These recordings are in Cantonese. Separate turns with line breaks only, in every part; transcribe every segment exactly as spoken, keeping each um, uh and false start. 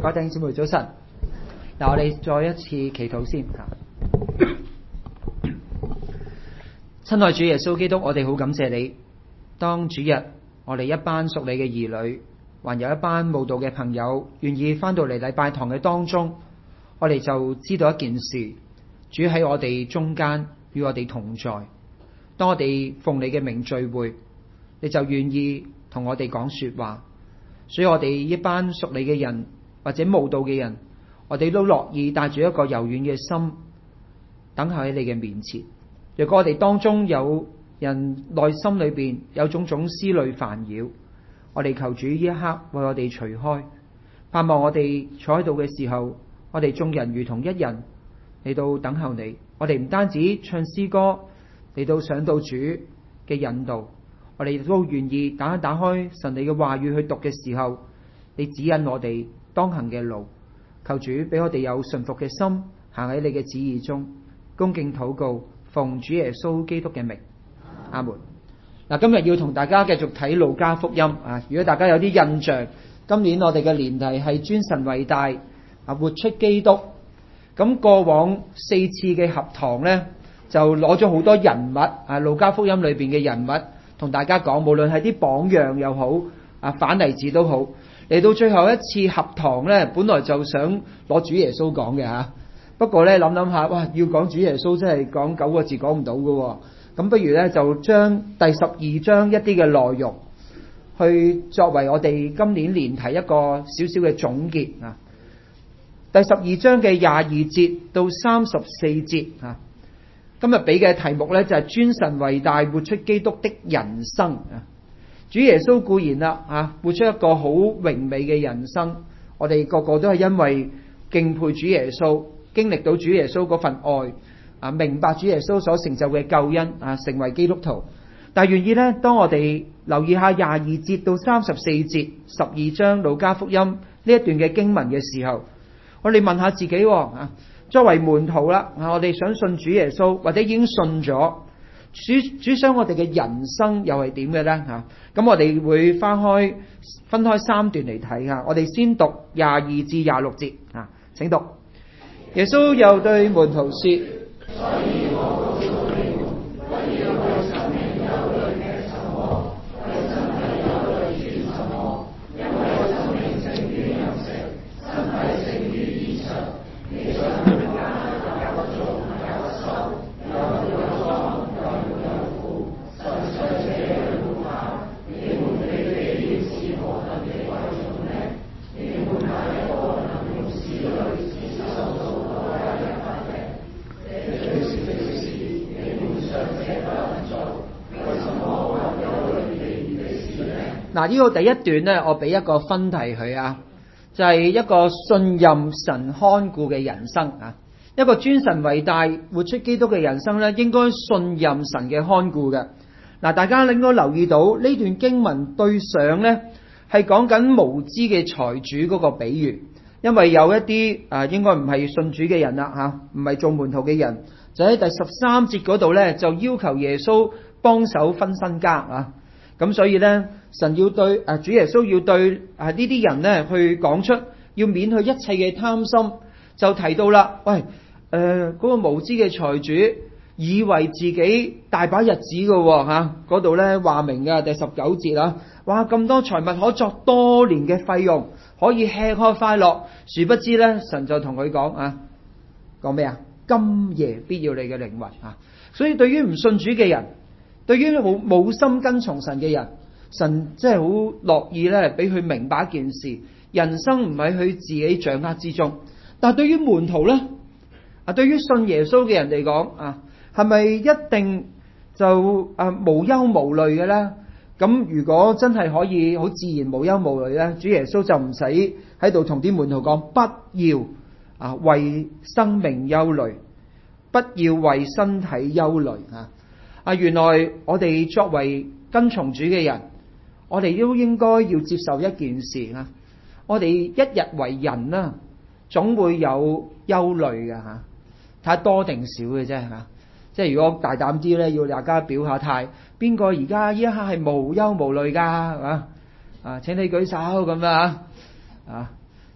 各位弟兄姊妹早晨。嗱，我哋再一次祈禱先。親愛主耶穌基督，我哋好感謝你。當主日我哋一班屬你嘅兒女，還有一班慕道嘅朋友願意翻到嚟禮拜堂嘅當中，我哋就知道一件事，主喺我哋中間與我哋同在。當我哋奉你嘅名聚會，你就願意同我哋講說話。所以我哋一班屬你嘅人或者慕道嘅人，我哋都樂意帶住一個柔軟嘅心等候喺你嘅面前。若果我哋當中有人內心裏邊有種種思慮煩擾，我哋求主呢一刻為我哋除開，盼望我哋坐喺度嘅時候，我哋眾人如同一人嚟到等候你。我哋唔單止唱詩歌嚟到想到主嘅引導，我哋都願意打一打開神你嘅話語去讀嘅時候，你指引我哋當行嘅路。求主俾我哋有順服嘅心，行喺你嘅旨意中。恭敬禱告，奉主耶穌基督嘅名，阿門。嗱，今日要同大家繼續睇路加福音啊！如果大家有啲印象，今年我哋嘅年題係尊神為大啊，活出基督。咁過往四次嘅合堂呢，就攞咗好多人物啊，路加福音裏邊嘅人物同大家講，無論係啲榜樣又好啊，反例子都好。嚟到最後一次合堂呢，本來就想攞主耶穌講嘅吓，不過呢，諗諗下，哇，要講主耶穌真係講九個字講唔到嘅，咁不如呢，就將第十二章一啲嘅內容去作為我哋今年年題一個少少嘅總結啊。第十二章嘅廿二節到三十四節啊，今日俾嘅題目呢，就係尊神為大，活出基督的人生啊。主耶穌固然啦啊，活出一個好榮美嘅人生，我哋個個都係因為敬佩主耶穌，經歷到主耶穌嗰份愛啊，明白主耶穌所成就嘅救恩啊，成為基督徒。但係願意呢，當我哋留意下廿二節到三十四節十二章路加福音呢一段嘅經文嘅時候，我哋問下自己啊，作為門徒啦啊，我哋想信主耶穌或者已經信咗，主主想我哋嘅人生又係點嘅呢？吓？咁我哋會翻開分開三段嚟睇下。我哋先讀廿二至廿六節啊，請讀。耶穌又對門徒說：嗱，呢個第一段呢，我俾一個分題佢啊，就係一個信任神看顧嘅人生啊，一個尊神為大、活出基督嘅人生呢，應該信任神嘅看顧嘅。嗱，大家應該留意到呢段經文對上呢，係講緊無知嘅財主嗰個比喻，因為有一啲啊，應該唔係信主嘅人啦吓，唔係做門徒嘅人，就喺第十三節嗰度呢，就要求耶穌幫手分身家啊。咁所以呢，神要對誒主耶穌要對啊呢啲人呢去講出，要免去一切嘅貪心，就提到啦，喂，誒、呃、嗰、那個無知嘅財主以為自己大把日子嘅吓，嗰度呢話明嘅第十九節啊，哇，咁多財物可作多年嘅費用，可以吃喝快樂，殊不知呢，神就同佢講啊，講咩啊？今夜必要你嘅靈魂啊！所以對於唔信主嘅人，對於冇冇心跟從神嘅人，神真係好樂意咧，俾佢明白一件事：人生唔喺佢自己掌握之中。但係對於門徒咧，啊，對於信耶穌嘅人嚟講啊，係咪一定就啊無憂無慮嘅咧？咁如果真係可以好自然無憂無慮咧，主耶穌就唔使喺度同啲門徒講，不要啊為生命憂慮，不要為身體憂慮啊！啊，原來我哋作為跟從主嘅人，我哋都應該要接受一件事啊！我哋一日為人啦，總會有憂慮嘅吓，睇下多定少嘅啫吓。即係如果大膽啲咧，要大家表下態，邊個而家呢一刻係無憂無慮噶？係嘛？啊，請你舉手咁啊！啊，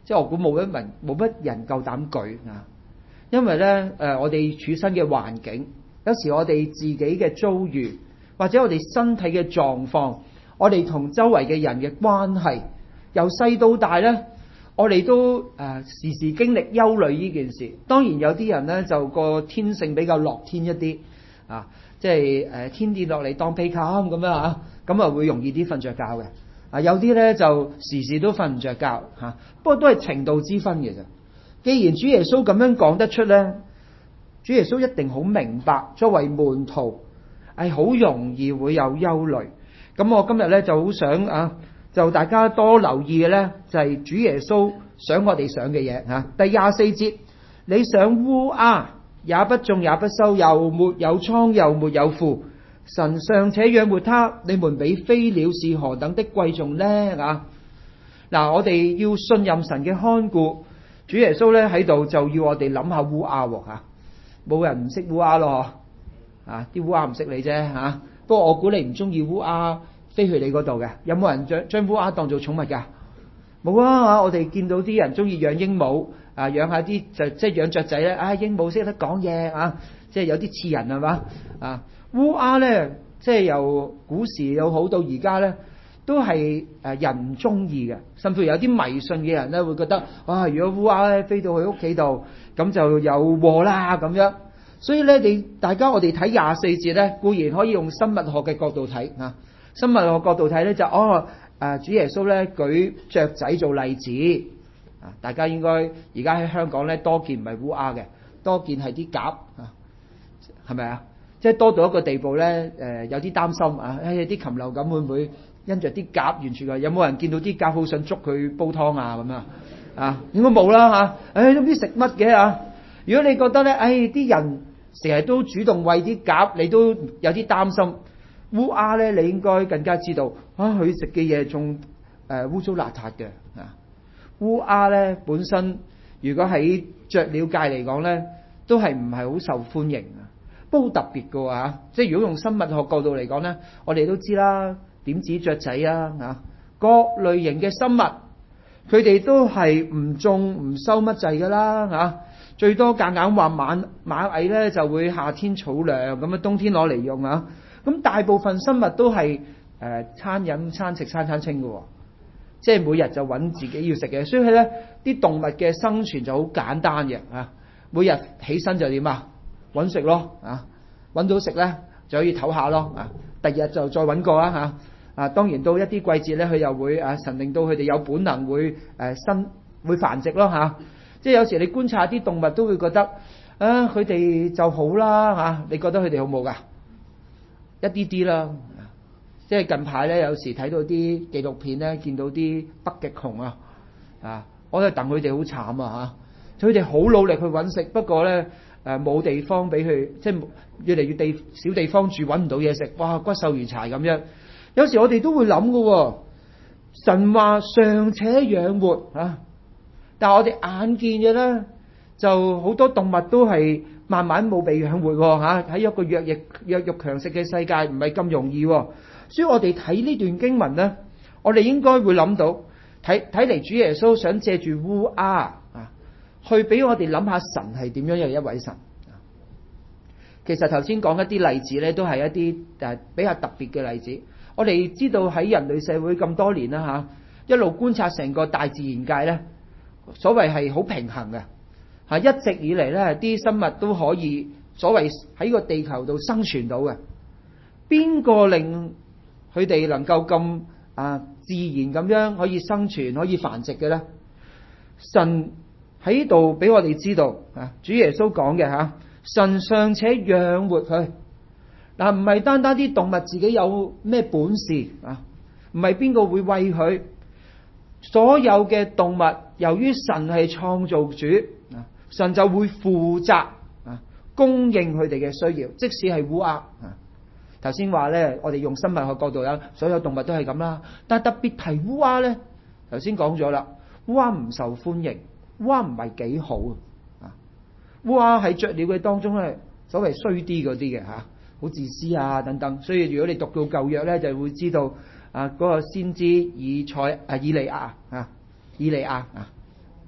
即係我估冇乜人冇乜人夠膽舉啊，因為咧誒我哋處身嘅環境，有時我哋自己嘅遭遇，或者我哋身體嘅狀況，我哋同周圍嘅人嘅關係，由細到大咧，我哋都誒、呃、時時經歷憂慮呢件事。當然有啲人咧就個天性比較樂天一啲啊，即係誒、呃、天跌落嚟當被冚咁樣啊，咁啊會容易啲瞓着覺嘅。啊，有啲咧就時時都瞓唔着覺嚇、啊，不過都係程度之分嘅啫。既然主耶穌咁樣講得出咧，主耶穌一定好明白，作為門徒係好容易會有憂慮。咁我今日咧就好想啊，就大家多留意嘅咧，就係、是、主耶穌想我哋想嘅嘢嚇。第廿四節，你想烏鴉也不種也不收，又沒有倉又沒有庫，神尚且養活他，你們比飛鳥是何等的貴重呢？啊，嗱，我哋要信任神嘅看顧。主耶穌咧喺度就要我哋諗下烏鴉喎嚇，冇人唔識烏鴉咯，啊，啲烏鴉唔識你啫嚇。不過我估你唔中意烏鴉飛去你嗰度嘅，有冇人將將烏鴉當做寵物㗎？冇啊！我哋見到啲人中意養鸚鵡啊，養下啲就即係養雀仔咧。啊，鸚鵡識得講嘢啊，即係有啲似人係嘛啊？烏鴉咧，即係由古時又好到而家咧，都係誒人唔中意嘅，甚至有啲迷信嘅人咧會覺得啊，如果烏鴉咧飛到去屋企度，咁就有禍啦咁樣。所以咧，你大家我哋睇廿四節咧，固然可以用生物學嘅角度睇啊，生物學角度睇咧就哦。啊！主耶穌咧舉雀仔做例子啊！大家應該而家喺香港咧多見唔係烏鴉嘅，多見係啲鴿啊，係咪啊？即係多到一個地步咧，誒、呃、有啲擔心啊！哎呀，啲禽流感會唔會因着啲鴿完全嘅？有冇人見到啲鴿好想捉佢煲湯啊？咁啊啊！應該冇啦嚇！誒都唔知食乜嘅啊！如果你覺得咧，誒啲人成日都主動餵啲鴿，你都有啲擔心。烏鴉咧，你應該更加知道啊！佢食嘅嘢仲誒污糟邋遢嘅啊！烏鴉咧本身，如果喺雀鳥界嚟講咧，都係唔係好受歡迎啊？不過好特別嘅喎，即係如果用生物學角度嚟講咧，我哋都知啦，點止雀仔啊啊，各類型嘅生物，佢哋都係唔種唔收乜滯㗎啦啊！最多夾硬話螞螞蟻咧就會夏天儲糧咁啊，冬天攞嚟用啊！咁大部分生物都係誒、呃、餐飲餐食餐餐清嘅、哦，即係每日就揾自己要食嘅，所以咧啲動物嘅生存就好簡單嘅啊！每日起身就點啊？揾食咯啊！揾到食咧就可以唞下咯啊！第二日就再揾過啦嚇啊！當然到一啲季節咧，佢又會啊神令到佢哋有本能會誒、啊、生會繁殖咯嚇、啊。即係有時你觀察啲動物都會覺得啊，佢哋就好啦嚇、啊。你覺得佢哋好冇㗎？一啲啲啦，即係近排咧，有時睇到啲紀錄片咧，見到啲北極熊啊，啊，我都戥佢哋好慘啊嚇！佢哋好努力去揾食，不過咧誒冇地方俾佢，即係越嚟越地少地方住，揾唔到嘢食，哇，骨瘦如柴咁樣。有時我哋都會諗㗎喎，神話尚且養活啊，但係我哋眼見嘅咧，就好多動物都係慢慢冇被養活喎嚇，喺一個弱肉弱肉強食嘅世界唔係咁容易，所以我哋睇呢段經文咧，我哋應該會諗到，睇睇嚟主耶穌想借住烏鴉啊，去俾我哋諗下神係點樣嘅一位神。其實頭先講一啲例子咧，都係一啲誒比較特別嘅例子。我哋知道喺人類社會咁多年啦嚇，一路觀察成個大自然界咧，所謂係好平衡嘅。啊！一直以嚟咧，啲生物都可以所謂喺個地球度生存到嘅。邊個令佢哋能夠咁啊自然咁樣可以生存、可以繁殖嘅咧？神喺度俾我哋知道啊！主耶穌講嘅嚇，神尚且養活佢嗱，唔係單單啲動物自己有咩本事啊，唔係邊個會餵佢。所有嘅動物，由於神係創造主啊。神就會負責啊，供應佢哋嘅需要，即使係烏鴉啊。頭先話咧，我哋用生物學角度啦，所有動物都係咁啦。但係特別提烏鴉咧，頭先講咗啦，烏鴉唔受歡迎，烏鴉唔係幾好啊。烏鴉喺雀鳥嘅當中咧，所謂衰啲嗰啲嘅嚇，好自私啊等等。所以如果你讀到舊約咧，就會知道啊嗰個先知以賽啊以利亞啊以利亞啊。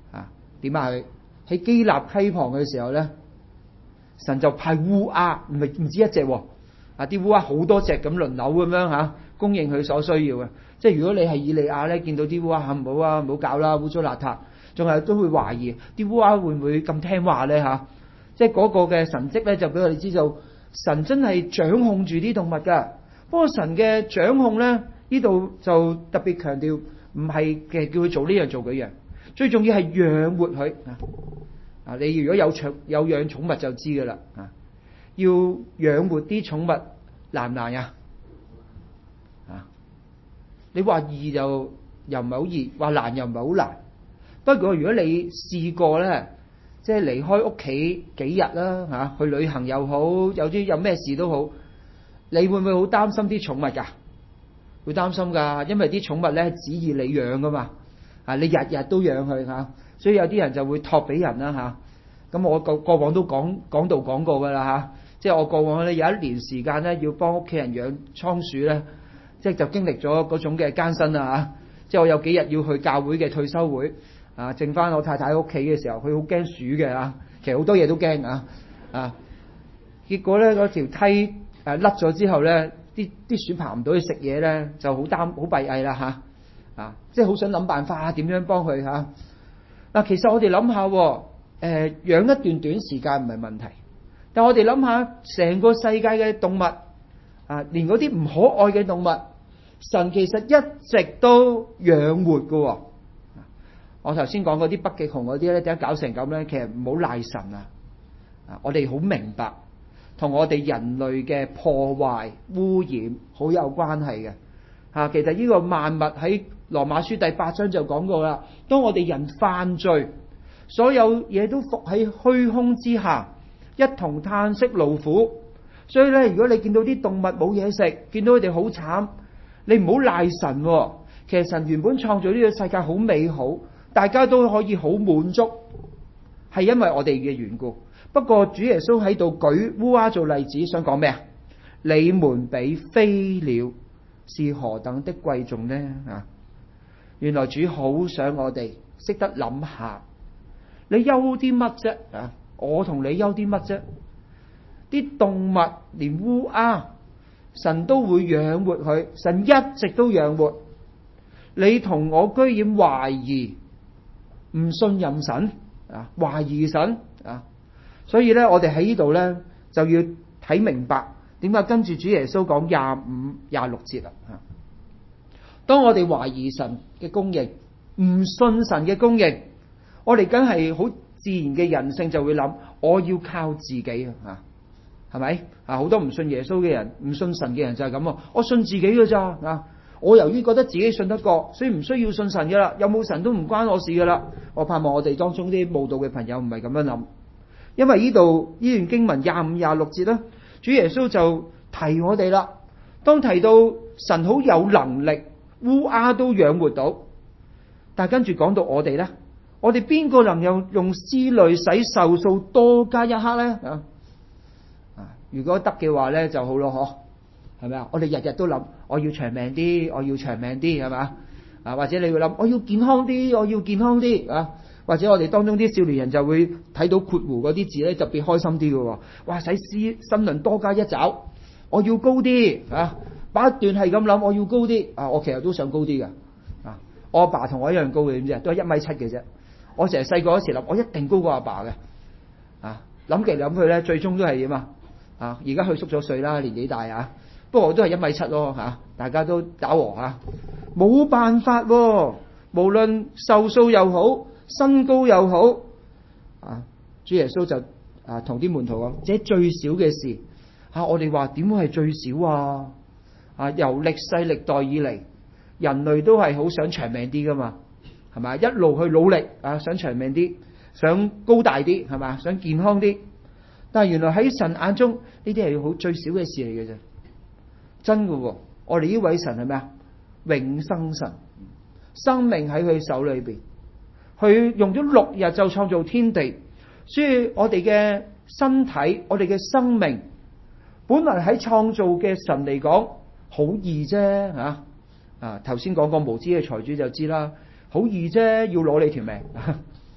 點啊？佢喺基立溪旁嘅時候咧，神就派烏鴉，唔係唔止一隻喎，啊啲烏鴉好多隻咁輪流咁樣嚇，供應佢所需要嘅。即係如果你係以利亞咧，見到啲烏鴉唔好啊，唔好搞啦，污糟邋遢，仲係都會懷疑啲烏鴉會唔會咁聽話咧嚇？即係嗰個嘅神蹟咧，就俾我哋知道神真係掌控住啲動物㗎。不過神嘅掌控咧，呢度就特別強調，唔係嘅叫佢做呢樣做嗰樣，最重要係養活佢啊！你如果有養有養寵物就知㗎啦啊！要養活啲寵物難唔難呀？啊！你話易就又唔係好易，話難又唔係好難。不過如果你試過咧，即係離開屋企幾日啦嚇，去旅行又好，有啲有咩事都好，你會唔會好擔心啲寵物㗎？會擔心㗎，因為啲寵物咧指意你養㗎嘛，啊你日日都養佢嚇，所以有啲人就會託俾人啦嚇。咁我過過往都講講道講過㗎啦嚇，即係我過往咧有一年時間咧要幫屋企人養倉鼠咧，即係就經歷咗嗰種嘅艱辛啊嚇，即係我有幾日要去教會嘅退休會。啊！剩翻我太太喺屋企嘅時候，佢好驚鼠嘅啊，其實好多嘢都驚啊！啊，結果咧嗰條梯誒甩咗之後咧，啲啲鼠爬唔到去食嘢咧，就好擔好閉翳啦嚇！啊，即係好想諗辦法點樣幫佢嚇。嗱、啊，其實我哋諗下，誒、呃、養一段短時間唔係問題，但我哋諗下成個世界嘅動物啊，連嗰啲唔可愛嘅動物，神其實一直都養活㗎喎。我頭先講嗰啲北極熊嗰啲咧，點解搞成咁咧？其實唔好賴神啊！啊，我哋好明白，同我哋人類嘅破壞污染好有關係嘅。嚇，其實呢個萬物喺羅馬書第八章就講過啦。當我哋人犯罪，所有嘢都伏喺虛空之下，一同嘆息勞苦。所以咧，如果你見到啲動物冇嘢食，見到佢哋好慘，你唔好賴神喎。其實神原本創造呢個世界好美好。大家都可以好滿足，係因為我哋嘅緣故。不過主耶穌喺度舉烏鴉做例子，想講咩啊？你們比飛鳥是何等的貴重呢？啊！原來主好想我哋識得諗下，你憂啲乜啫？啊！我同你憂啲乜啫？啲動物連烏鴉，神都會養活佢，神一直都養活。你同我居然懷疑？唔信任神啊，懷疑神啊，所以咧，我哋喺呢度咧就要睇明白點解跟住主耶穌講廿五、廿六節啦。啊，當我哋懷疑神嘅供應，唔信神嘅供應，我哋梗係好自然嘅人性就會諗，我要靠自己啊，係咪啊？好多唔信耶穌嘅人，唔信神嘅人就係咁啊，我信自己㗎咋啊？我由於覺得自己信得過，所以唔需要信神噶啦，有冇神都唔關我事噶啦。我盼望我哋當中啲慕道嘅朋友唔係咁樣諗，因為呢度呢段經文廿五、廿六節咧，主耶穌就提我哋啦。當提到神好有能力，烏鴉都養活到，但係跟住講到我哋咧，我哋邊個能夠用思慮使壽數多加一刻咧？啊，如果得嘅話咧就好咯，嗬。係咪啊？我哋日日都諗，我要長命啲，我要長命啲，係嘛？啊，或者你會諗，我要健康啲，我要健康啲啊！或者我哋當中啲少年人就會睇到括弧嗰啲字咧，特別開心啲嘅喎。哇！使思心輪多加一爪，我要高啲啊！把一段係咁諗，我要高啲啊！我其實都想高啲嘅啊！我阿爸同我一樣高嘅，點知都係一米七嘅啫。我成日細個嗰時諗，我一定高過阿爸嘅啊！諗嚟諗去咧，最終都係點啊？啊！而家佢縮咗歲啦，年紀大啊！不過我都係一米七咯嚇，大家都打和嚇，冇辦法喎。無論壽數又好，身高又好，啊，主耶穌就啊同啲門徒講，這最小嘅事嚇，我哋話點會係最少啊？啊，由歷世歷代以嚟，人類都係好想長命啲噶嘛，係咪？一路去努力啊，想長命啲，想高大啲，係咪？想健康啲。但係原來喺神眼中，呢啲係好最少嘅事嚟嘅啫。真嘅喎，我哋呢位神係咩啊？永生神，生命喺佢手裏邊，佢用咗六日就創造天地，所以我哋嘅身體，我哋嘅生命，本來喺創造嘅神嚟講好易啫嚇。啊，頭先講過無知嘅財主就知啦，好易啫，要攞你條命。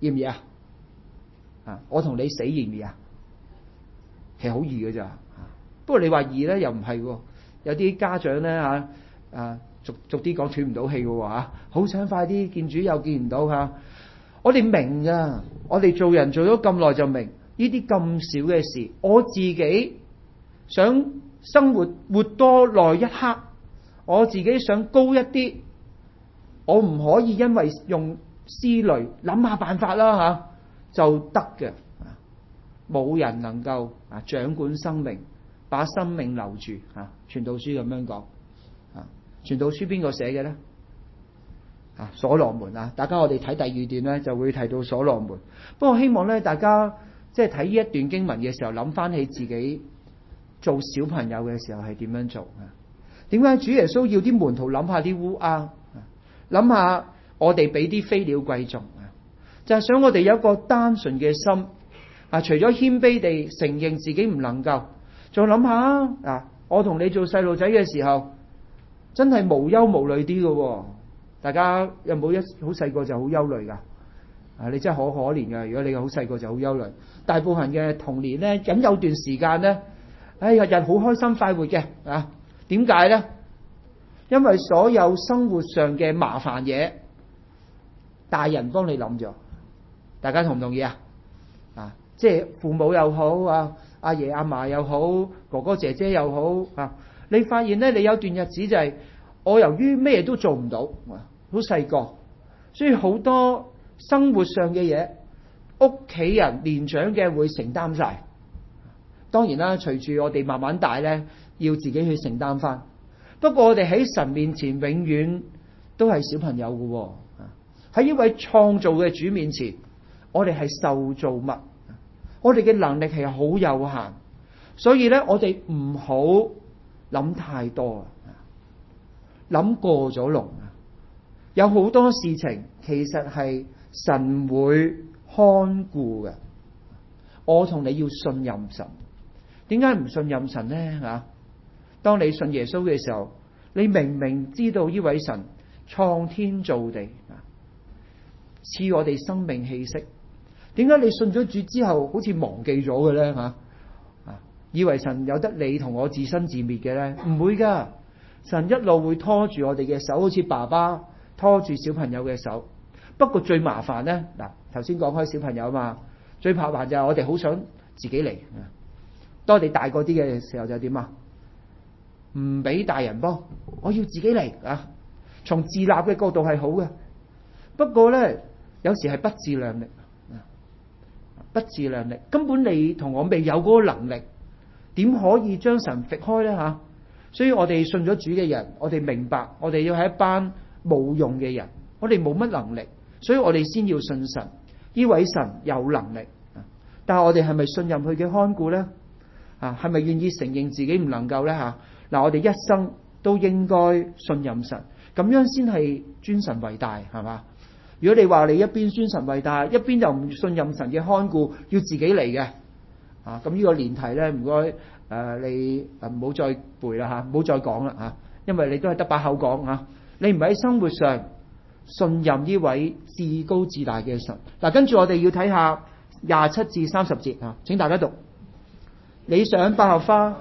易唔易啊？啊，我同你死易唔易啊？其實好易嘅咋。不過你話易咧，又唔係喎。有啲家長咧嚇啊，逐逐啲講斷唔到氣嘅喎嚇，好想快啲見主又見唔到嚇。我哋明㗎，我哋做人做咗咁耐就明呢啲咁少嘅事。我自己想生活活多耐一刻，我自己想高一啲，我唔可以因為用思慮諗下辦法啦嚇就得嘅。冇人能夠啊掌管生命，把生命留住啊。傳道書咁樣講啊。傳道書邊個寫嘅咧？啊，所羅門啊。大家我哋睇第二段咧，就會提到所羅門。不過希望咧，大家即係睇呢一段經文嘅時候，諗翻起自己做小朋友嘅時候係點樣做啊？點解主耶穌要啲門徒諗下啲烏鴉，諗下我哋俾啲飛鳥貴重啊？就係想我哋有一個單純嘅心啊！除咗謙卑地承認自己唔能夠，再諗下啊！我同你做細路仔嘅時候，真係無憂無慮啲嘅。大家有冇一好細個就好憂慮噶？啊，你真係可可憐噶！如果你好細個就好憂慮，大部分嘅童年咧，僅有段時間咧，唉，日日好開心快活嘅啊！點解咧？因為所有生活上嘅麻煩嘢，大人幫你諗咗。大家同唔同意啊？啊，即係父母又好啊，阿爺阿嫲又好，哥哥姐姐又好啊。你發現咧，你有段日子就係我由於咩都做唔到，好細個，所以好多生活上嘅嘢，屋企人年長嘅會承擔晒。當然啦，隨住我哋慢慢大咧，要自己去承擔翻。不過我哋喺神面前永遠都係小朋友嘅，喺呢位創造嘅主面前，我哋係受造物，我哋嘅能力係好有限，所以咧我哋唔好諗太多，諗過咗龍。有好多事情其實係神會看顧嘅，我同你要信任神。點解唔信任神呢？吓，當你信耶穌嘅時候，你明明知道呢位神創天造地，賜我哋生命氣息，點解你信咗主之後好似忘記咗嘅咧？吓，以為神有得你同我自生自滅嘅咧？唔會噶，神一路會拖住我哋嘅手，好似爸爸拖住小朋友嘅手。不過最麻煩咧，嗱，頭先講開小朋友啊嘛，最麻煩就係我哋好想自己嚟。當我哋大個啲嘅時候就點啊？唔俾大人幫，我要自己嚟啊！從自立嘅角度係好嘅，不過咧有時係不自量力，不自量力，根本你同我未有嗰個能力，點可以將神搣開咧吓？所以我哋信咗主嘅人，我哋明白，我哋要係一班冇用嘅人，我哋冇乜能力，所以我哋先要信神。呢位神有能力，但係我哋係咪信任佢嘅看顧咧？啊，係咪願意承認自己唔能夠咧？吓，嗱，我哋一生都應該信任神，咁樣先係尊神為大，係嘛？如果你話你一邊尊神為大，一邊又唔信任神嘅看顧，要自己嚟嘅，啊，咁呢個練題咧，唔該，誒、呃，你唔好再背啦吓，唔好再講啦吓，因為你都係得把口講吓，你唔喺生活上信任呢位至高至大嘅神。嗱、啊，跟住我哋要睇下廿七至三十節啊，請大家讀。你想百合花，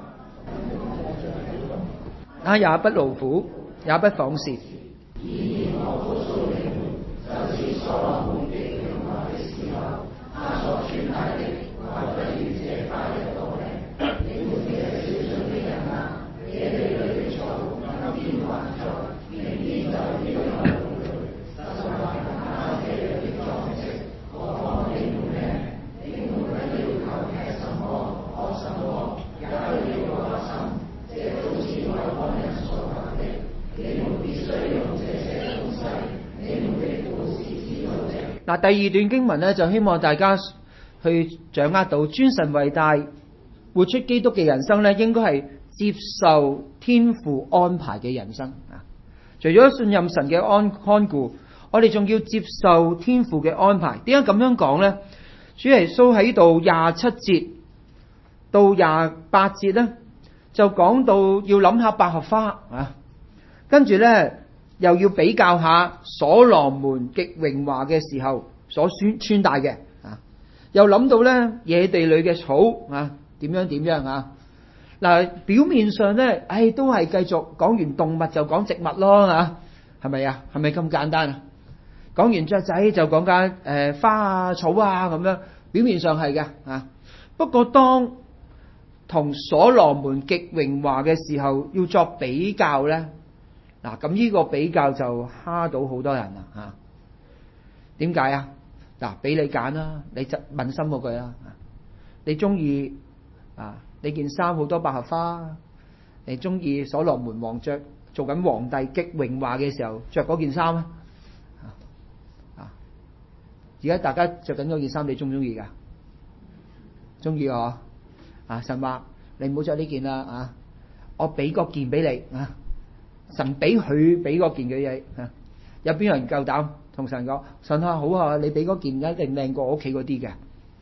那也不勞苦，也不紡線。嗱，第二段經文咧，就希望大家去掌握到尊神為大，活出基督嘅人生咧，應該係接受天父安排嘅人生啊！除咗信任神嘅安看顧，我哋仲要接受天父嘅安排。點解咁樣講咧？主耶穌喺度廿七節到廿八節咧，就講到要諗下百合花啊，跟住咧。又要比較下所羅門極榮華嘅時候所穿穿戴嘅啊，又諗到咧野地裏嘅草啊，點樣點樣啊。嗱，表面上咧，唉，都係繼續講完動物就講植物咯嚇，係咪啊？係咪咁簡單啊？講完雀仔就講緊誒花啊草啊咁樣，表面上係嘅啊。不過當同所羅門極榮華嘅時候要作比較咧，嗱咁呢個比較就蝦到好多人啦嚇。點解啊？嗱，俾你揀啦，你就問心嗰句啦。你中意啊？你件衫好多百合花，你中意所羅門王着做緊皇帝極榮華嘅時候着嗰件衫啊？啊！而家大家着緊嗰件衫，你中唔中意噶？中意我啊！神話你唔好着呢件啦啊！我俾嗰件俾你啊！神俾佢俾嗰件嘅嘢啊！有邊有人夠膽同神講？神啊，好啊！你俾嗰件一定靚過我屋企嗰啲嘅。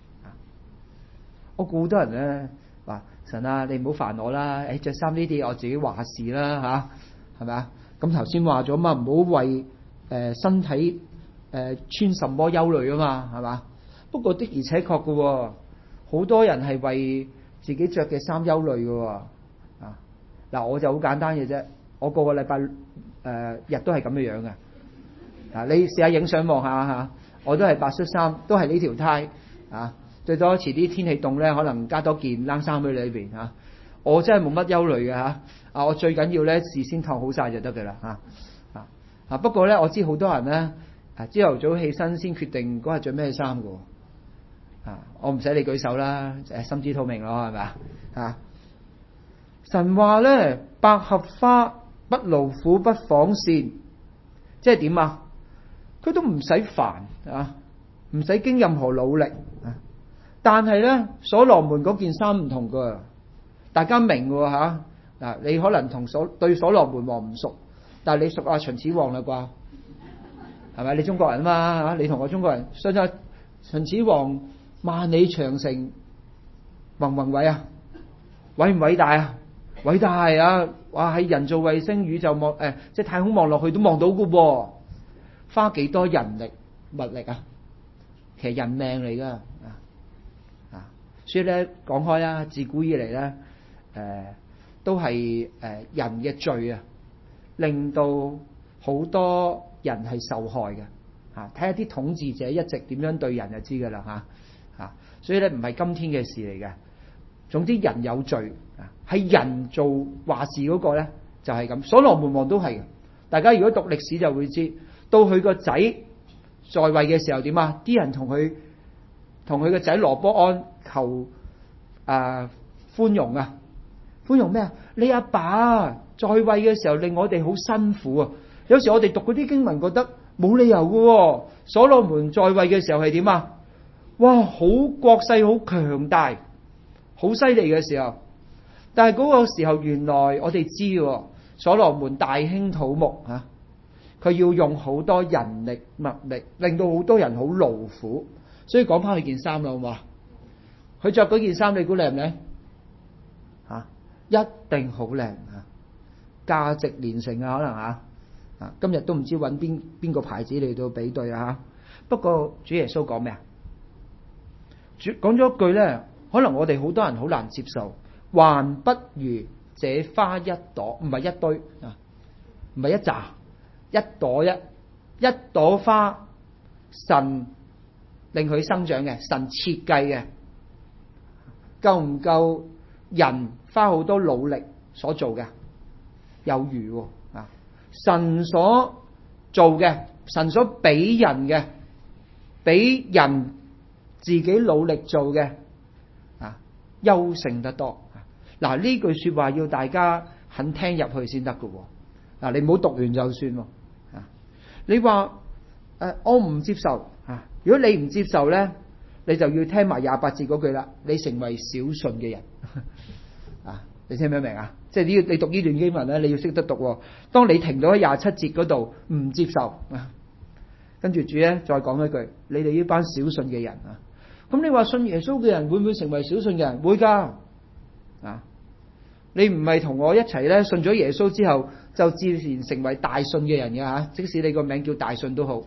我估好多人咧。話神啊，你唔好煩我啦！誒，着衫呢啲我自己話事啦吓，係咪啊？咁頭先話咗嘛，唔好為誒、呃、身體誒、呃、穿什麼憂慮啊嘛，係嘛？不過的而且確嘅，好多人係為自己着嘅衫憂慮嘅啊！嗱，我就好簡單嘅啫，我個個禮拜誒日都係咁樣樣嘅。啊，你試下影相望下吓，我都係白恤衫，都係呢條呔啊。最多遲啲天氣凍咧，可能加多件冷衫喺裏邊嚇。我真係冇乜憂慮嘅嚇。啊，我最緊要咧事先燙好晒就得嘅啦嚇。啊啊，不過咧我知好多人咧啊，朝頭早起身先決定嗰日着咩衫嘅喎。啊，我唔使你舉手啦，誒心知肚明咯，係咪啊？啊，神話咧百合花不勞苦不紡線，即係點啊？佢都唔使煩啊，唔使經任何努力啊。但係咧，所羅門嗰件衫唔同噶，大家明喎吓嗱。你可能同所對所羅門王唔熟，但係你熟阿秦始皇啦啩，係咪？你中國人啊嘛吓，你同我中國人，相信秦始皇萬里長城宏宏偉啊，偉唔偉大啊？偉大啊！哇，喺人造衛星宇宙望誒，即係太空望落去都望到噶噃，花幾多人力物力啊？其實人命嚟噶。所以咧講開啦，自古以嚟咧，誒、呃、都係誒、呃、人嘅罪啊，令到好多人係受害嘅嚇。睇下啲統治者一直點樣對人就知噶啦嚇嚇。所以咧唔係今天嘅事嚟嘅。總之人有罪啊，係人做話事嗰個咧就係咁。所羅門王都係嘅。大家如果讀歷史就會知，到佢個仔在位嘅時候點啊？啲人同佢同佢個仔羅波安求啊寬容啊，寬容咩啊？你阿爸在位嘅時候令我哋好辛苦啊！有時我哋讀嗰啲經文覺得冇理由嘅。所羅門在位嘅時候係點啊？哇，好國勢好強大，好犀利嘅時候。但係嗰個時候原來我哋知嘅，所羅門大興土木啊，佢要用好多人力物力，令到好多人好勞苦。所以講翻佢件衫啦，好嘛？佢着嗰件衫，你估靚唔靚？吓，一定好靚啊！價值連城啊，可能吓啊！今日都唔知揾邊邊個牌子嚟到比對啊！吓，不過主耶穌講咩啊？主講咗一句咧，可能我哋好多人好難接受，還不如這花一朵，唔係一堆啊，唔係一紮，一朵一一朵花，神令佢生長嘅，神設計嘅。夠唔夠人花好多努力所做嘅？有餘喎啊！神所做嘅，神所俾人嘅，俾人自己努力做嘅啊，優勝得多。嗱，呢句說話要大家肯聽入去先得㗎。嗱，你唔好讀完就算喎啊！你話誒，我唔接受啊！如果你唔接受咧，你就要聽埋廿八節嗰句啦。你成為小信嘅人啊！你聽唔聽明啊？即係呢，你讀呢段經文咧，你要識得讀。當你停到喺廿七節嗰度唔接受啊，跟住主咧再講一句：你哋呢班小信嘅人啊！咁你話信耶穌嘅人會唔會成為小信嘅人？會噶啊！你唔係同我一齊咧信咗耶穌之後就自然成為大信嘅人嘅吓，即使你個名叫大信都好啊！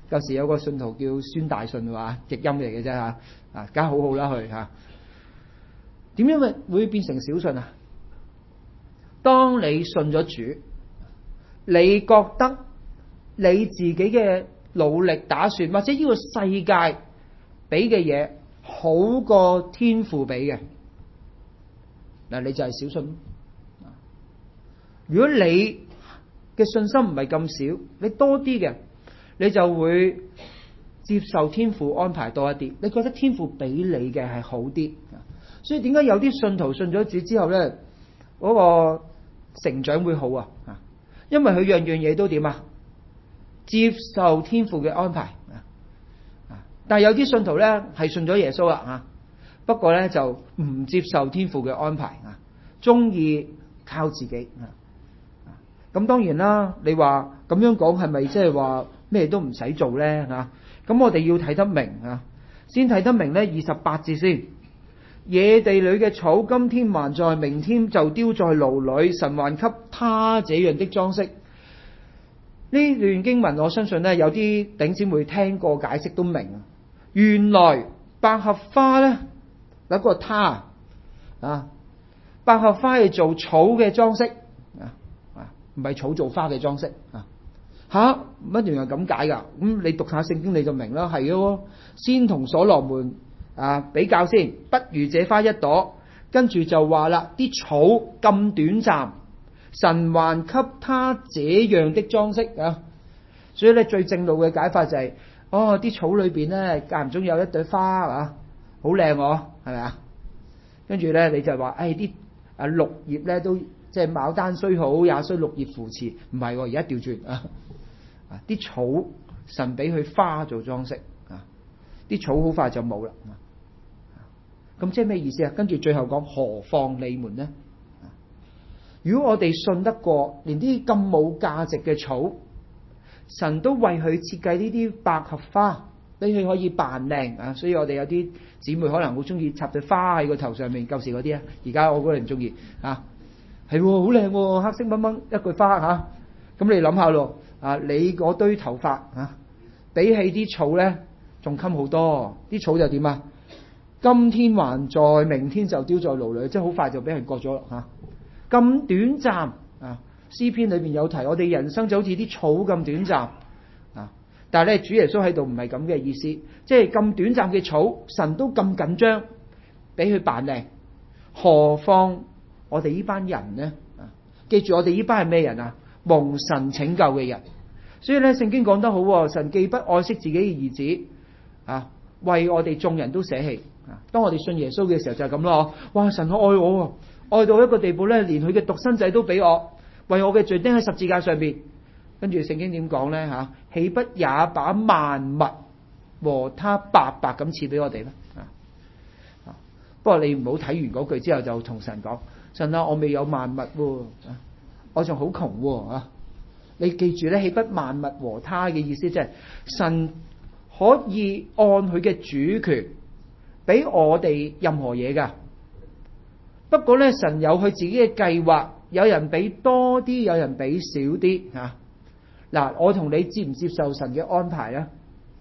舊時有個信徒叫孫大信話，譯音嚟嘅啫嚇，啊，梗係好好啦佢嚇。點樣會會變成小信啊？當你信咗主，你覺得你自己嘅努力打算，或者呢個世界俾嘅嘢好過天父俾嘅，嗱你就係小信。如果你嘅信心唔係咁少，你多啲嘅，你就會接受天父安排多一啲。你覺得天父俾你嘅係好啲，所以點解有啲信徒信咗主之後咧，嗰個成長會好啊？因為佢樣樣嘢都點啊？接受天父嘅安排。但係有啲信徒咧係信咗耶穌啦啊，不過咧就唔接受天父嘅安排啊，中意靠自己啊。咁當然啦，你話咁樣講係咪即係話咩都唔使做咧嚇？咁我哋要睇得明啊，先睇得明咧。二十八節先，野地裏嘅草，今天還在，明天就丟在爐裏，神還給他這樣的裝飾。呢段經文我相信咧，有啲弟兄姊妹聽過解釋都明。原來百合花咧，有個他啊，百合花係做草嘅裝飾。唔係草做花嘅裝飾啊！吓，乜原來咁解噶？咁你讀下聖經你就明啦，係咯。先同所羅門啊比較先，不如這花一朵，跟住就話啦，啲草咁短暫，神還給他這樣的裝飾啊！所以咧最正路嘅解法就係、是，哦，啲草裏邊咧間唔中有一朵花啊，好靚哦，係咪啊？跟住咧你就話，誒啲啊綠葉咧都。即係牡丹雖好，也需綠葉扶持。唔係，而家調轉啊！啊，啲草神俾佢花做裝飾啊，啲草好快就冇啦。咁即係咩意思啊？跟住最後講，何況你們呢？如果我哋信得過，連啲咁冇價值嘅草，神都為佢設計呢啲百合花，俾佢可以扮靚啊！所以我哋有啲姊妹可能好中意插對花喺個頭上面，舊時嗰啲啊，而家我嗰啲唔中意啊。係好靚喎，黑色掹掹一句花吓，咁、啊、你諗下咯，啊你嗰堆頭髮啊，比起啲草咧仲襟好多，啲草就點啊？今天還在，明天就丟在爐裏，即係好快就俾人割咗咯吓。咁、啊、短暫啊，詩篇裏邊有提，我哋人生就好似啲草咁短暫啊。但係咧，主耶穌喺度唔係咁嘅意思，即係咁短暫嘅草，神都咁緊張，俾佢扮靚，何況？我哋呢班人呢，記住我哋呢班係咩人啊？蒙神拯救嘅人。所以咧，聖經講得好，神既不愛惜自己嘅兒子啊，為我哋眾人都捨棄。當我哋信耶穌嘅時候就係咁咯。哇！神愛我，愛到一個地步咧，連佢嘅獨生仔都俾我，為我嘅罪釘喺十字架上邊。跟住聖經點講咧吓？豈不也把萬物和他白白咁賜俾我哋咧？啊！不過你唔好睇完嗰句之後就同神講。神啊，我未有萬物喎，我仲好窮喎啊！你記住咧，豈不萬物和他嘅意思，即係神可以按佢嘅主權俾我哋任何嘢噶。不過咧，神有佢自己嘅計劃，有人俾多啲，有人俾少啲啊。嗱，我同你接唔接受神嘅安排咧？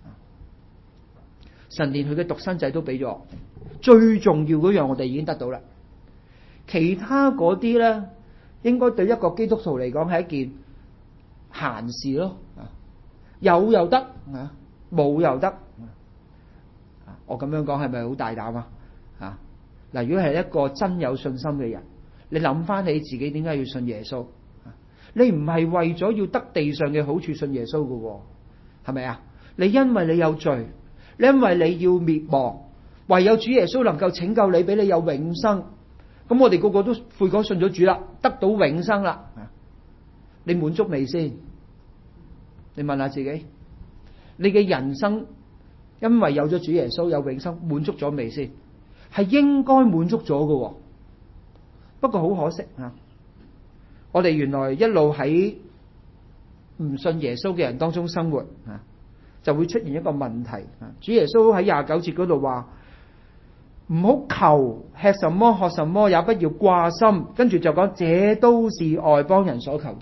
神連佢嘅獨生仔都俾咗，最重要嗰樣我哋已經得到啦。其他嗰啲咧，應該對一個基督徒嚟講係一件閒事咯。有又得，冇又得。我咁樣講係咪好大膽啊？啊，嗱，如果係一個真有信心嘅人，你諗翻起自己點解要信耶穌？你唔係為咗要得地上嘅好處信耶穌噶，係咪啊？你因為你有罪，你因為你要滅亡，唯有主耶穌能夠拯救你，俾你有永生。咁我哋個個都悔改信咗主啦，得到永生啦。你滿足未先？你問下自己，你嘅人生因為有咗主耶穌有永生，滿足咗未先？係應該滿足咗嘅。不過好可惜啊，我哋原來一路喺唔信耶穌嘅人當中生活啊，就會出現一個問題啊。主耶穌喺廿九節嗰度話，唔好求吃什麼喝什麼，也不要掛心。跟住就講，這都是外邦人所求的。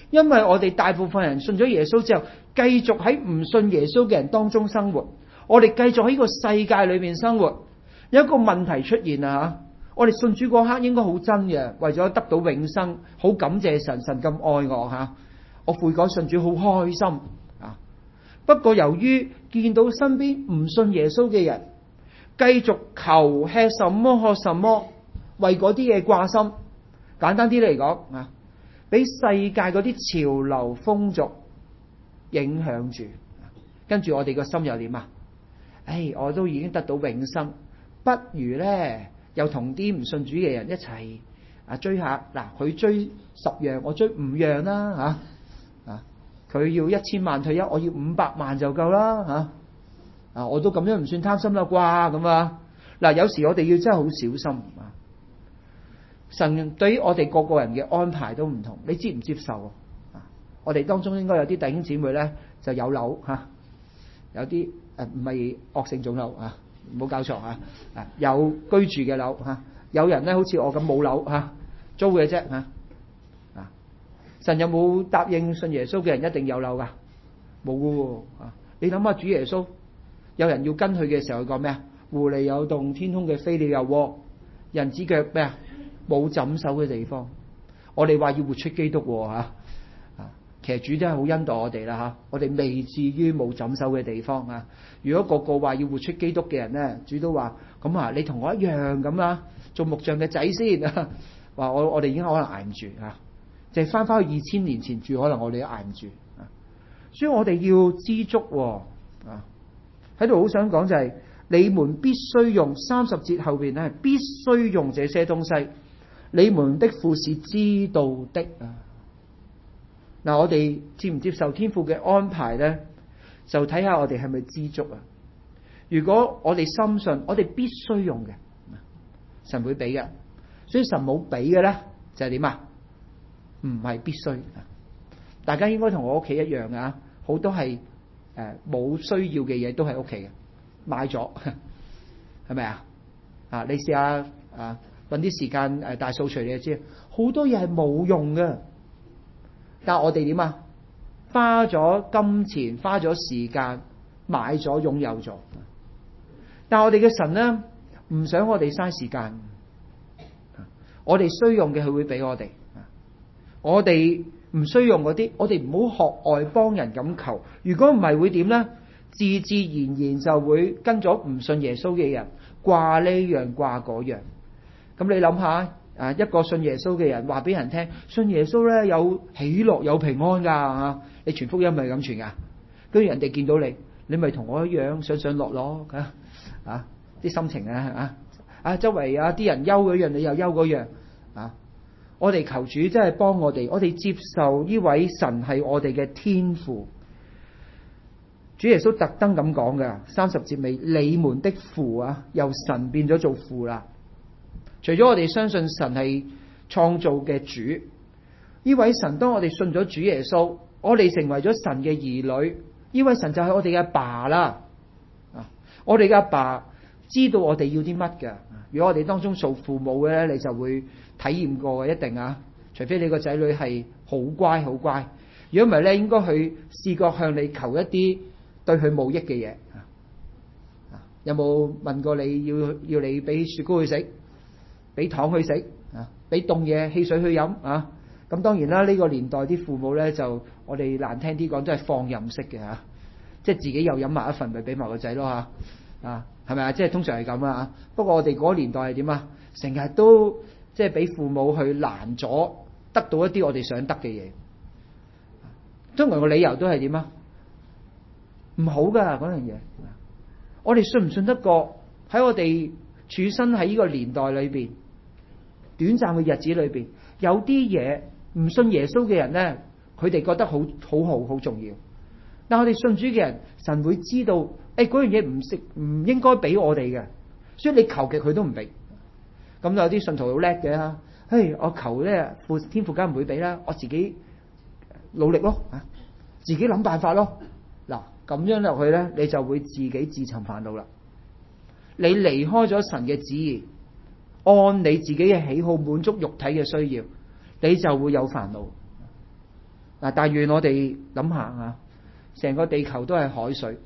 因為我哋大部分人信咗耶穌之後，繼續喺唔信耶穌嘅人當中生活，我哋繼續喺呢個世界裏面生活。有一個問題出現啊，我哋信主嗰刻應該好真嘅，為咗得到永生，好感謝神，神咁愛我吓，我悔改信主好開心啊。不過由於見到身邊唔信耶穌嘅人，繼續求吃什麼喝什麼，為嗰啲嘢掛心。簡單啲嚟講啊，俾世界嗰啲潮流風俗影響住，跟住我哋個心又點啊？唉，我都已經得到永生，不如咧又同啲唔信主嘅人一齊啊追下嗱，佢追十樣，我追五樣啦吓啊！佢要一千萬退休，我要五百萬就夠啦吓啊！我都咁樣唔算貪心啦啩咁啊！嗱，有時我哋要真係好小心啊！神對於我哋個個人嘅安排都唔同，你接唔接受啊？我哋當中應該有啲弟兄姊妹咧就有樓吓，有啲誒唔係惡性腫瘤啊，唔好搞錯啊！啊有居住嘅樓吓，有人咧好似我咁冇樓吓，租嘅啫吓啊！神有冇答應信耶穌嘅人一定有樓噶？冇噶喎啊！你諗下主耶穌，有人要跟佢嘅時候，佢講咩啊？狐狸有洞，天空嘅飛鳥有窩，人子腳咩啊？冇枕手嘅地方。我哋話要活出基督吓啊！其實主真係好恩待我哋啦吓，我哋未至於冇枕手嘅地方啊！如果個個話要活出基督嘅人咧，主都話咁啊，你同我一樣咁啦，做木匠嘅仔先啊！話我我哋已經可能捱唔住啊！就係翻翻去二千年前住，可能我哋都捱唔住啊！所以我哋要知足啊！喺度好想講就係、是、你們必須用三十節後邊咧，必須用這些東西。你們的父是知道的啊！嗱，我哋接唔接受天父嘅安排咧，就睇下我哋係咪知足啊！如果我哋深信，我哋必須用嘅，神會俾嘅。所以神冇俾嘅咧，就係點啊？唔係必須。大家應該同我屋企一樣啊！好多係誒冇需要嘅嘢都喺屋企嘅，買咗係咪啊？啊，你試下啊！搵啲時間誒大掃除，你就知好多嘢係冇用嘅。但係我哋點啊？花咗金錢，花咗時間買咗，擁有咗。但係我哋嘅神咧，唔想我哋嘥時間。我哋需用嘅佢會俾我哋。我哋唔需用嗰啲，我哋唔好學外邦人咁求。如果唔係會點咧？自自然然就會跟咗唔信耶穌嘅人掛呢樣掛嗰樣。咁你諗下，啊一個信耶穌嘅人話俾人聽，信耶穌咧有喜樂有平安噶吓，你傳福音咪咁傳噶？跟住人哋見到你，你咪同我一樣上上落落啊啊啲心情啊啊啊周圍啊啲人憂嗰樣，你又憂嗰樣啊！我哋求主真係幫我哋，我哋接受呢位神係我哋嘅天父。主耶穌特登咁講噶，三十節尾，你們的父啊，由神變咗做父啦。除咗我哋相信神係創造嘅主，呢位神當我哋信咗主耶穌，我哋成為咗神嘅兒女，呢位神就係我哋嘅阿爸啦。啊，我哋嘅阿爸知道我哋要啲乜嘅。如果我哋當中做父母嘅咧，你就會體驗過嘅，一定啊。除非你個仔女係好乖好乖，如果唔係咧，應該去試過向你求一啲對佢冇益嘅嘢。啊，有冇問過你要要你俾雪糕去食？俾糖去食啊，俾凍嘢汽水去飲啊，咁當然啦，呢個年代啲父母咧就我哋難聽啲講，都係放任式嘅吓，即係自己又飲埋一份，咪俾埋個仔咯吓啊，係咪啊？即係通常係咁啊。不過我哋嗰個年代係點啊？成日都即係俾父母去攔咗得到一啲我哋想得嘅嘢，通常個理由都係點啊？唔好噶嗰樣嘢，我哋信唔信得過喺我哋處身喺呢個年代裏邊？短暫嘅日子裏邊，有啲嘢唔信耶穌嘅人咧，佢哋覺得好好好好重要。但係我哋信主嘅人，神會知道，誒嗰樣嘢唔識唔應該俾我哋嘅，所以你求極佢都唔俾。咁有啲信徒好叻嘅，嘿，我求咧，父天父梗唔會俾啦，我自己努力咯，啊，自己諗辦法咯。嗱，咁樣落去咧，你就會自己自尋煩惱啦。你離開咗神嘅旨意，按你自己嘅喜好滿足肉體嘅需要，你就會有煩惱。 嗱，但願我哋諗下啊，成個地球都係海水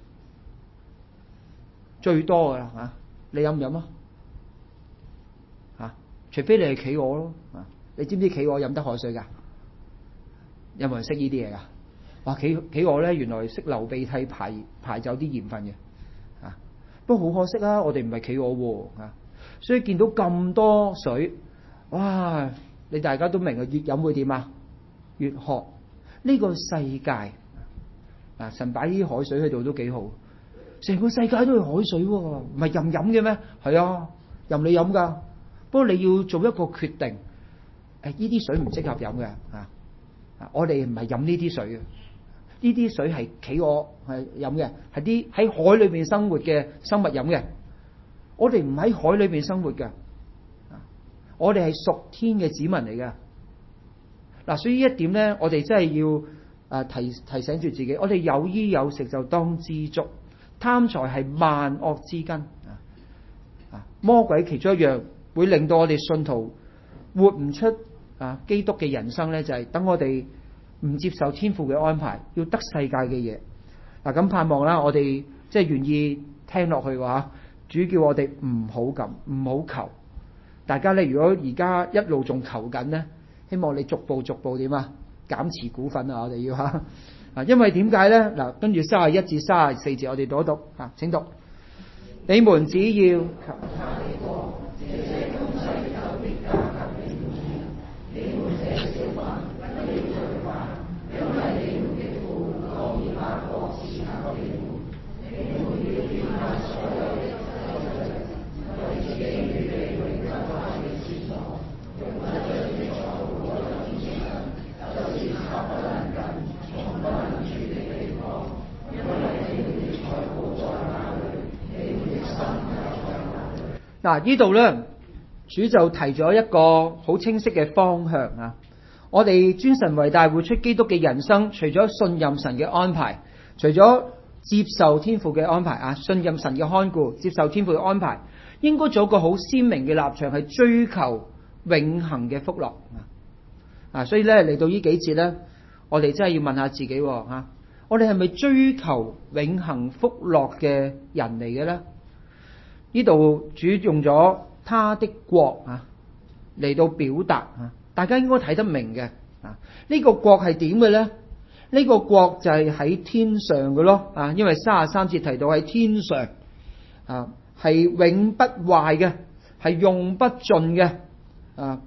最多噶啦嚇，你飲唔飲啊？嚇，除非你係企鵝咯啊！你知唔知企鵝飲得海水㗎？有冇人識呢啲嘢㗎？哇！企企鵝咧原來識流鼻涕排排走啲鹽分嘅啊！不過好可惜啊，我哋唔係企鵝喎啊！所以見到咁多水，哇！你大家都明啊，越飲會點啊？越渴。呢個世界啊，神擺啲海水喺度都幾好，成個世界都係海水喎，唔係任飲嘅咩？係啊，任你飲㗎。不過你要做一個決定，誒呢啲水唔適合飲嘅啊！我哋唔係飲呢啲水嘅，呢啲水係企鵝係飲嘅，係啲喺海裏邊生活嘅生物飲嘅。我哋唔喺海裏邊生活嘅，我哋係屬天嘅子民嚟嘅。嗱，所以呢一點咧，我哋真係要誒提提醒住自己，我哋有衣有食就當知足，貪財係萬惡之根啊！魔鬼其中一樣會令到我哋信徒活唔出啊基督嘅人生咧，就係等我哋唔接受天父嘅安排，要得世界嘅嘢。嗱，咁盼望啦，我哋即係願意聽落去嘅話，主叫我哋唔好咁，唔好求。大家咧，如果而家一路仲求緊咧，希望你逐步逐步點啊減持股份啊！我哋要嚇啊，因為點解咧？嗱，跟住三十一至三十四節，我哋讀一讀嚇。請讀：你們只要求他的國，這些東西就必加給你們。你們這小民不要懼怕，因為你們的父樂意把國賜給你們。你們要撇下所有的羞愧，為自己預備永久的前途。用得着的財寶在天上，就是賊不能近，蟲不能蛀的地方。因為你們的財寶在哪裏，你們的心就在哪裏。嗱，呢度咧，主就提咗一個好清晰嘅方向啊！我哋尊神為大，活出基督嘅人生，除咗信任神嘅安排，除咗接受天父嘅安排啊，信任神嘅看顧，接受天父嘅安排，應該做一個好鮮明嘅立場，係追求永恆嘅福樂啊！所以咧，嚟到呢幾節咧，我哋真係要問下自己吓，我哋係咪追求永恆福樂嘅人嚟嘅咧？呢度主用咗他的國啊嚟到表達啊，大家應該睇得明嘅啊。呢個國係點嘅咧？呢個國就係喺天上嘅咯啊，因為三十三節提到喺天上啊，係永不壞嘅，係用不盡嘅啊。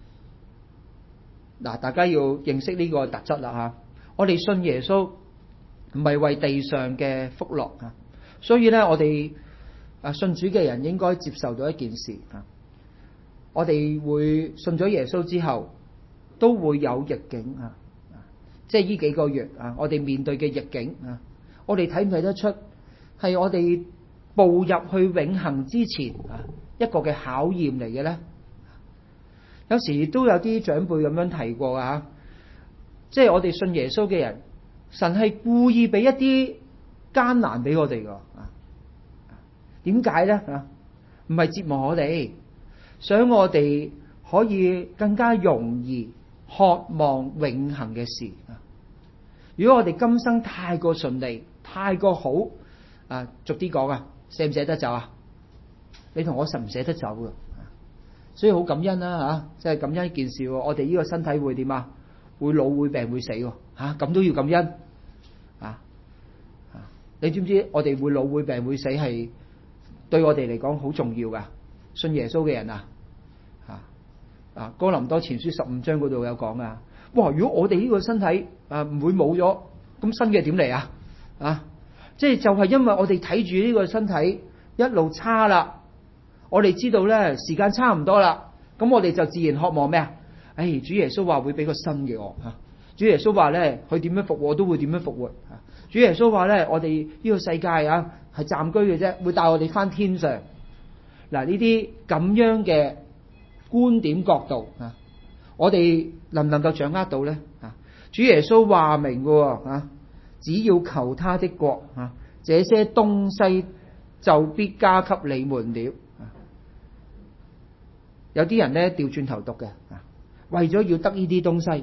嗱，大家要認識呢個特質啦吓。我哋信耶穌唔係為地上嘅福樂啊，所以咧我哋啊信主嘅人應該接受到一件事啊，我哋會信咗耶穌之後都會有逆境啊。即係呢幾個月啊，我哋面對嘅逆境啊，我哋睇唔睇得出係我哋步入去永恆之前啊一個嘅考驗嚟嘅咧？有時都有啲長輩咁樣提過啊，即係我哋信耶穌嘅人，神係故意俾一啲艱難俾我哋噶啊？點解咧啊？唔係折磨我哋，想我哋可以更加容易渴望永恆嘅事啊！如果我哋今生太過順利、太過好啊，逐啲講啊，捨唔捨得走啊？你同我實唔捨得走噶，所以好感恩啦吓，即係感恩一件事。我哋呢個身體會點啊？會老、會病、會死吓，咁都要感恩啊！你知唔知我哋會老、會病、會死係對我哋嚟講好重要噶？信耶穌嘅人啊！啊，哥林多前書十五章嗰度有講啊，哇！如果我哋呢個身體啊唔會冇咗，咁新嘅點嚟啊？啊，即係就係因為我哋睇住呢個身體一路差啦，我哋知道咧時間差唔多啦，咁我哋就自然渴望咩啊？唉，主耶穌話會俾個新嘅我吓，主耶穌話咧佢點樣復活都會點樣復活吓，主耶穌話咧我哋呢個世界啊係暫居嘅啫，會帶我哋翻天上。嗱，呢啲咁樣嘅觀點角度啊，我哋能唔能夠掌握到呢？啊，主耶穌話明嘅啊，只要求他的國啊，這些東西就必加給你們了。有啲人呢調轉頭讀嘅啊，為咗要得呢啲東西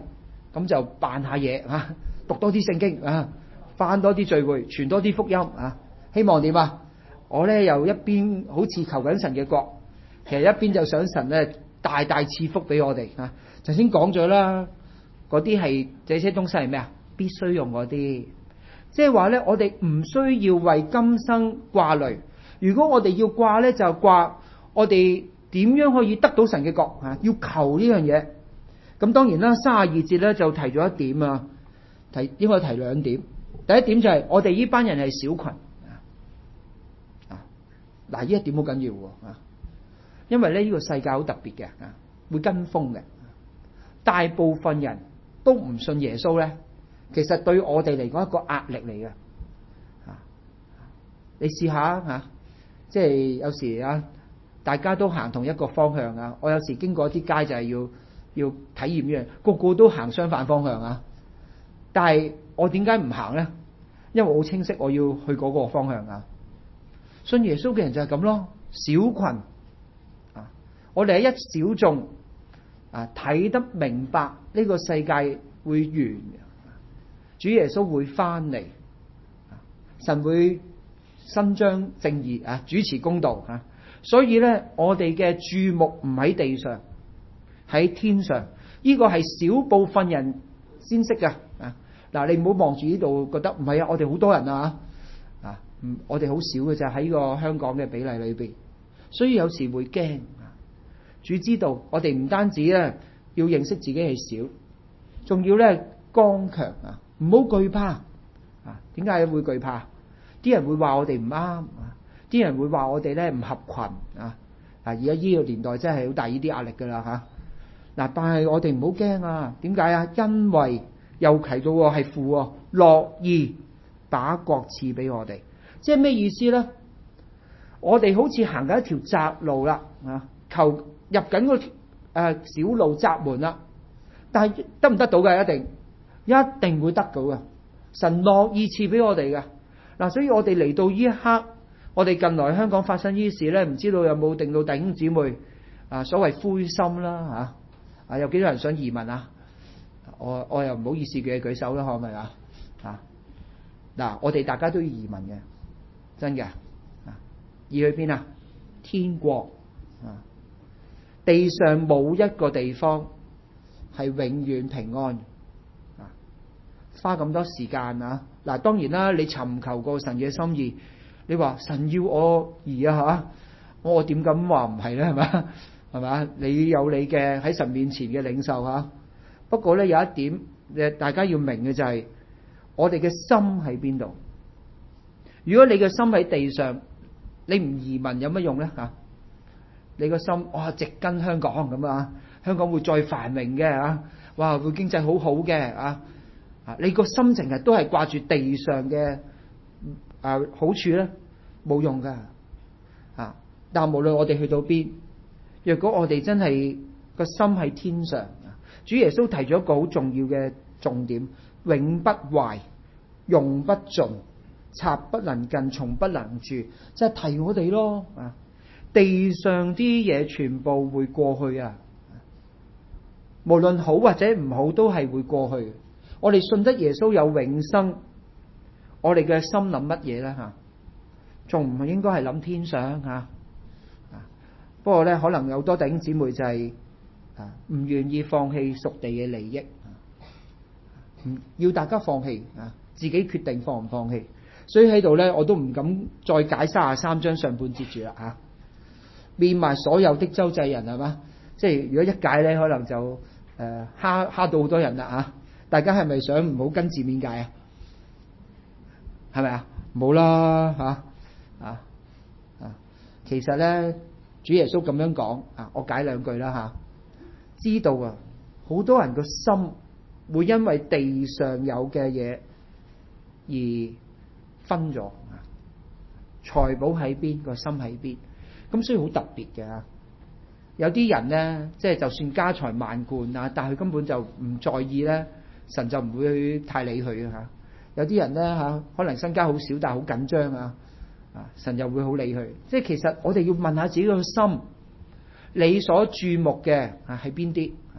咁就扮下嘢啊，讀多啲聖經啊，返多啲聚會，傳多啲福音啊，希望點啊？我咧又一邊好似求緊神嘅國，其實一邊就想神咧大大賜福俾我哋啊。頭先講咗啦，嗰啲係這些東西係咩啊？必須用嗰啲，即係話咧，我哋唔需要為今生掛慮。如果我哋要掛咧，就掛我哋點樣可以得到神嘅國啊？要求呢樣嘢。咁當然啦，三十二節咧就提咗一點啊，提應該提兩點。第一點就係我哋呢班人係小群啊，嗱呢一點好緊要喎啊，因為咧呢個世界好特別嘅啊，會跟風嘅，大部分人都唔信耶穌咧，其實對我哋嚟講一個壓力嚟嘅啊。你試下吓，即係有時啊，大家都行同一個方向啊，我有時經過一啲街就係要。要體驗呢樣，個個都行相反方向啊！但係我點解唔行呢？因為我好清晰我要去嗰個方向啊！信耶穌嘅人就係咁咯，小群啊，我哋係一小眾啊，睇得明白呢個世界會完，主耶穌會翻嚟，神會伸張正義啊，主持公道啊！所以呢，我哋嘅注目唔喺地上。喺天上，呢個係少部分人先識噶啊！嗱，你唔好望住呢度覺得唔係啊，我哋好多人啊啊，唔，我哋好少嘅就喺個香港嘅比例裏邊，所以有時會驚。主知道我哋唔單止咧要認識自己係少，仲要咧剛強啊，唔好懼怕啊！點解會懼怕？啲人會話我哋唔啱啊，啲人會話我哋咧唔合群啊！啊，而家呢個年代真係好大呢啲壓力噶啦吓。嗱，但係我哋唔好驚啊！點解啊？因為又提到係父樂意把國賜俾我哋，即係咩意思咧？我哋好似行緊一條窄路啦，啊，求入緊個誒小路窄門啦，但係得唔得到嘅？一定一定會得到嘅。神樂意賜俾我哋嘅嗱，所以我哋嚟到呢一刻，我哋近來香港發生呢啲事咧，唔知道有冇令到弟兄姊妹啊所謂灰心啦吓。啊！有幾多人想移民啊？我我又唔好意思嘅舉手啦，可唔可以啊？啊！嗱，我哋大家都要移民嘅，真嘅啊！移去邊啊？天國啊！地上冇一個地方係永遠平安啊！花咁多時間啊！嗱，當然啦，你尋求過神嘅心意，你話神要我移啊嚇，我點敢話唔係咧？係咪？係嘛？你有你嘅喺神面前嘅領受吓。不過咧有一點，誒大家要明嘅就係、是，我哋嘅心喺邊度？如果你嘅心喺地上，你唔移民有乜用咧吓？你個心哇直跟香港咁啊，香港會再繁榮嘅啊，哇會經濟好好嘅啊啊！你個心情係都係掛住地上嘅啊好處咧，冇用噶啊！但無論我哋去到邊。若果我哋真係個心喺天上，主耶穌提咗一個好重要嘅重點：永不壞，用不盡，插不能近，從不能住，即係提我哋咯。啊，地上啲嘢全部會過去啊，無論好或者唔好都係會過去。我哋信得耶穌有永生，我哋嘅心諗乜嘢咧？吓，仲唔應該係諗天上吓？不過咧，可能有多弟兄姊妹就係啊，唔願意放棄屬地嘅利益，唔要大家放棄啊，自己決定放唔放棄。所以喺度咧，我都唔敢再解三十三章上半節住啦吓。變埋所有的州祭人係嘛？即係如果一解咧，可能就誒蝦蝦到好多人啦吓。大家係咪想唔好跟字面解啊？係咪啊？冇啦吓啊啊！其實咧。主耶穌咁樣講啊，我解兩句啦吓。知道啊，好多人個心會因為地上有嘅嘢而分咗啊。財寶喺邊，個心喺邊，咁所以好特別嘅。有啲人咧，即係就算家財萬貫啊，但係佢根本就唔在意咧，神就唔會太理佢啊。有啲人咧吓，可能身家好少，但係好緊張啊。啊！神又會好理佢，即係其實我哋要問下自己個心，你所注目嘅啊係邊啲？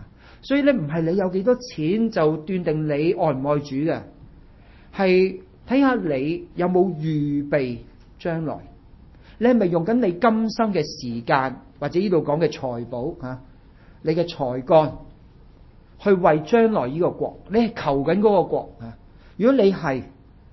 所以咧唔係你有幾多錢就斷定你愛唔愛主嘅，係睇下你有冇預備將來。你係咪用緊你今生嘅時間，或者呢度講嘅財寶啊，你嘅才幹去為將來呢個國？你係求緊嗰個國啊？如果你係，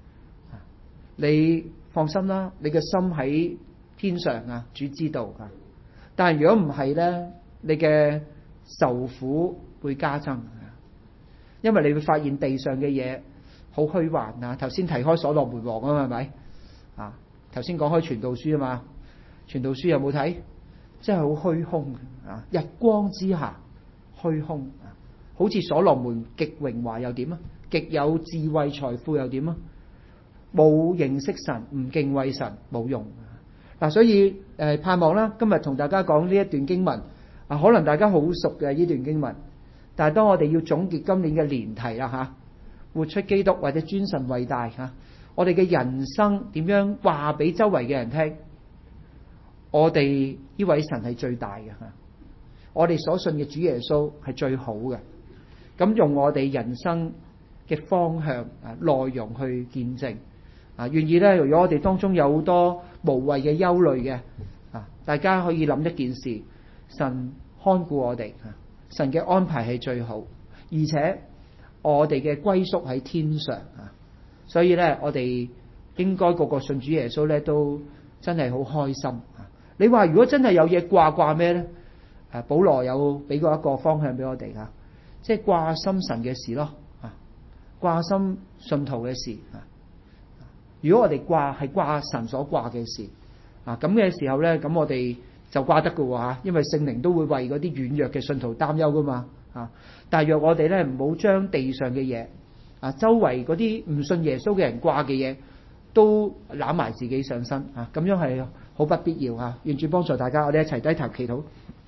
你放心啦，你嘅心喺天上啊，主知道啊。但係如果唔係咧，你嘅受苦會加增，因為你會發現地上嘅嘢好虛幻啊。頭先提開所羅門王啊嘛，係咪啊？頭先講開傳道書啊嘛，傳道書有冇睇？真係好虛空啊！日光之下虛空啊，好似所羅門極榮華又點啊？極有智慧財富又點啊？冇認識神，唔敬畏神，冇用嗱、啊。所以誒、呃，盼望啦，今日同大家講呢一段經文啊，可能大家好熟嘅呢段經文，但係當我哋要總結今年嘅年題啦吓、啊，活出基督或者尊神偉大吓。啊我哋嘅人生點樣話俾周圍嘅人聽？我哋呢位神係最大嘅吓，我哋所信嘅主耶穌係最好嘅。咁用我哋人生嘅方向啊內容去見證啊，願意咧。如果我哋當中有好多無謂嘅憂慮嘅啊，大家可以諗一件事：神看顧我哋啊，神嘅安排係最好，而且我哋嘅歸宿喺天上啊。所以咧，我哋應該個個信主耶穌咧，都真係好開心。你話如果真係有嘢掛掛咩咧？誒，保羅有俾過一個方向俾我哋啊，即係掛心神嘅事咯，啊，掛心信徒嘅事啊。如果我哋掛係掛神所掛嘅事啊，咁嘅時候咧，咁我哋就掛得㗎吓，因為聖靈都會為嗰啲軟弱嘅信徒擔憂噶嘛啊。但係若我哋咧唔好將地上嘅嘢。啊！周圍嗰啲唔信耶穌嘅人掛嘅嘢，都攬埋自己上身啊！咁樣係好不必要啊！願主幫助大家，我哋一齊低頭祈禱。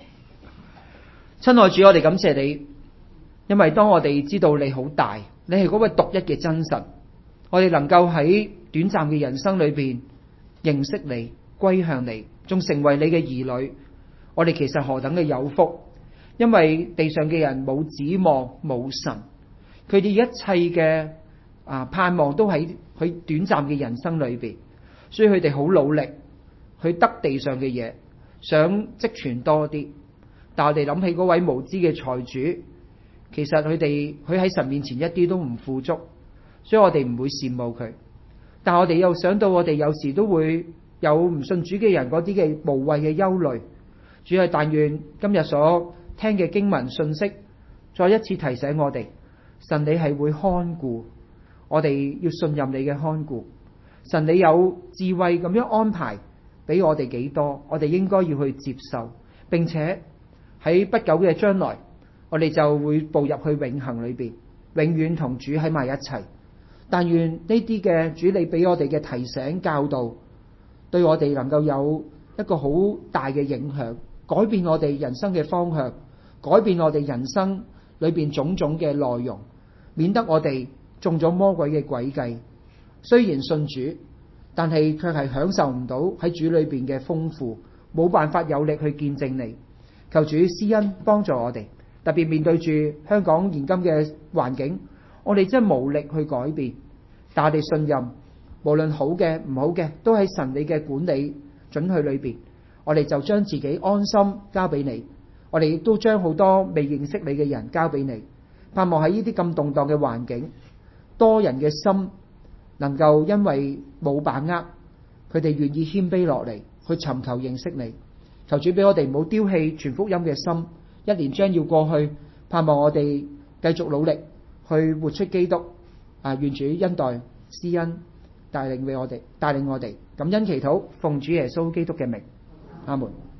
親愛主，我哋感謝你，因為當我哋知道你好大，你係嗰位獨一嘅真神，我哋能夠喺短暫嘅人生裏邊認識你、歸向你，仲成為你嘅兒女，我哋其實何等嘅有福！因為地上嘅人冇指望，冇神。佢哋一切嘅啊盼望都喺佢短暫嘅人生裏邊，所以佢哋好努力去得地上嘅嘢，想積存多啲。但我哋諗起嗰位無知嘅財主，其實佢哋佢喺神面前一啲都唔富足，所以我哋唔會羨慕佢。但我哋又想到，我哋有時都會有唔信主嘅人嗰啲嘅無謂嘅憂慮。主係但願今日所聽嘅經文信息，再一次提醒我哋。神你係會看顧，我哋要信任你嘅看顧。神你有智慧咁樣安排俾我哋幾多，我哋應該要去接受，並且喺不久嘅將來，我哋就會步入去永恆裏邊，永遠同主喺埋一齊。但願呢啲嘅主你俾我哋嘅提醒教導，對我哋能夠有一個好大嘅影響，改變我哋人生嘅方向，改變我哋人生裏邊種種嘅內容，免得我哋中咗魔鬼嘅詭計。雖然信主，但係卻係享受唔到喺主裏邊嘅豐富，冇辦法有力去見證你。求主施恩幫助我哋，特別面對住香港現今嘅環境，我哋真係無力去改變，但我哋信任，無論好嘅唔好嘅，都喺神你嘅管理准許裏邊，我哋就將自己安心交俾你。我哋亦都將好多未認識你嘅人交俾你，盼望喺呢啲咁動盪嘅環境，多人嘅心能夠因為冇把握，佢哋願意謙卑落嚟去尋求認識你。求主俾我哋唔好丟棄傳福音嘅心，一年將要過去，盼望我哋繼續努力去活出基督。啊，願主恩待施恩帶領俾我哋，帶領我哋感恩祈禱，奉主耶穌基督嘅名，阿門。